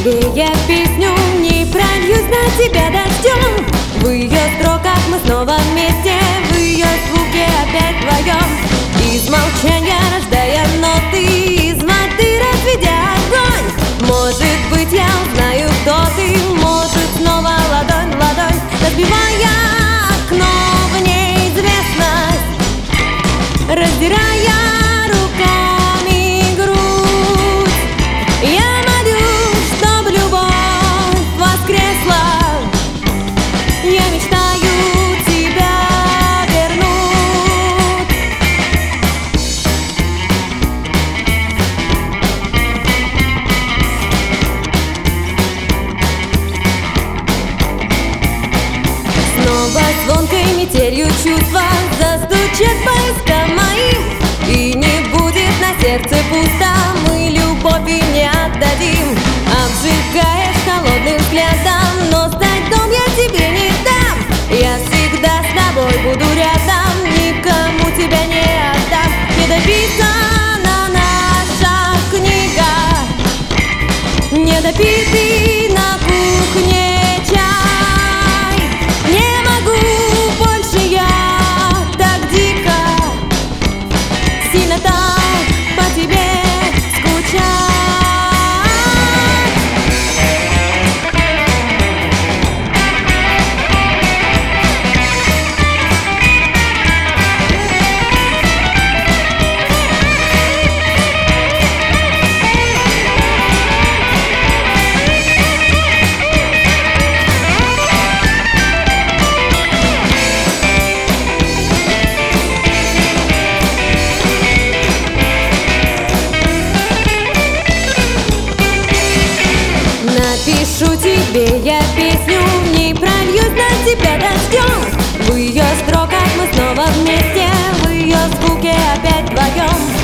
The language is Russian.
тебе я песню, не прольюсь на тебя дождем. В ее строках мы снова вместе, в ее звуке опять вдвоем. Из молчания рождая ноты, из воды разведя огонь. Может быть, я узнаю, кто ты, может, снова ладонь в ладонь, разбивая окно в неизвестность, раздирая руками грудь. Я молюсь, чтоб любовь воскресла. Я мечтаю тебя вернуть. Снова звонкой метелью чувства застучат поиска моих, и не будет на сердце пусто, мы любовь и не отдадим. Обжигаешь холодным взглядом, но стать дом я тебе не дам. Я всегда с тобой буду рядом, никому тебя не отдам. Не дописана наша книга, недопитый на кухне чай. Не могу больше я так дико, сильно так по тебе скучать. Напишу тебе я песню, не прольюсь на тебя дождем. В ее строках мы снова вместе, в ее звуке опять вдвоем.